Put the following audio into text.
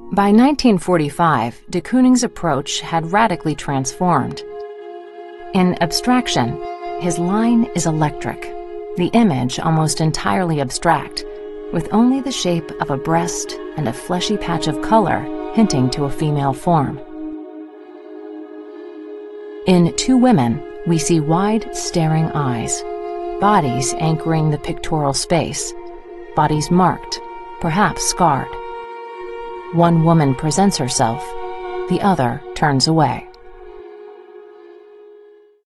By 1945, de Kooning's approach had radically transformed. In abstraction, his line is electric, the image almost entirely abstract, with only the shape of a breast and a fleshy patch of color hinting to a female form. In Two Women, we see wide, staring eyes, bodies anchoring the pictorial space, bodies marked, perhaps scarred. One woman presents herself, the other turns away.